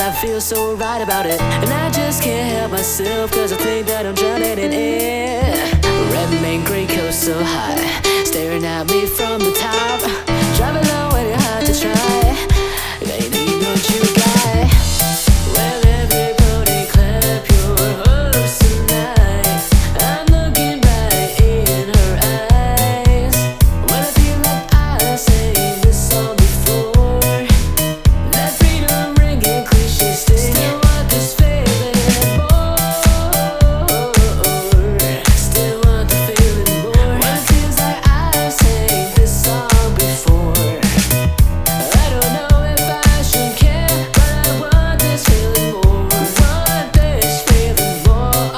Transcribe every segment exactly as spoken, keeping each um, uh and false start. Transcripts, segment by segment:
I feel so right about it, and I just can't help myself, cause I think that I'm drowning in it. Red main gray coast so high, staring at me from the top. Driving low and you're hard to try, they need no you guy. Well, everybody clap your hands tonight. I'm looking right in her eyes. When I feel like I sang this song before, that freedom ringing cliche sting. Still want this feeling more. Still want the feeling more. When it feels like I sang this song before. I don't know if I should care, but I want this feeling more. Want this feeling more.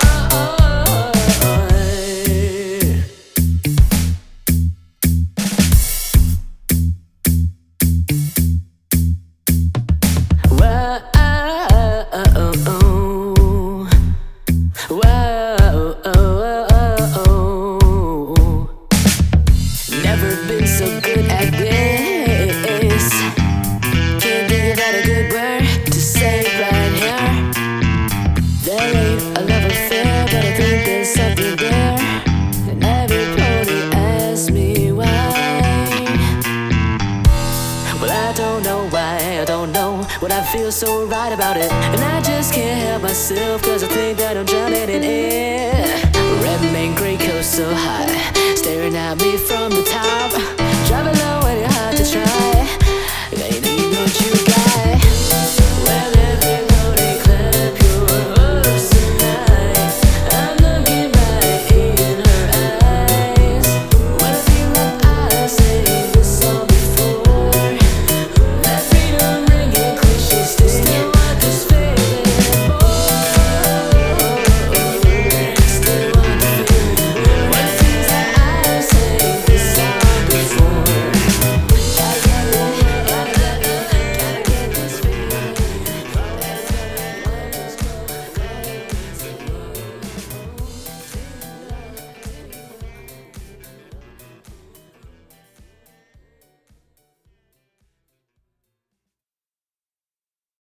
Whoa, whoa, never been so good at this. Can't think about a good word to say right here. There ain't a love affair, but I think there's something there. And everybody asks me why. Well, I don't know why, I don't know what I feel so right about it, and I just can't help myself, cause I think that I'm drowning in it. Red main gray coast so high, staring at me from the top.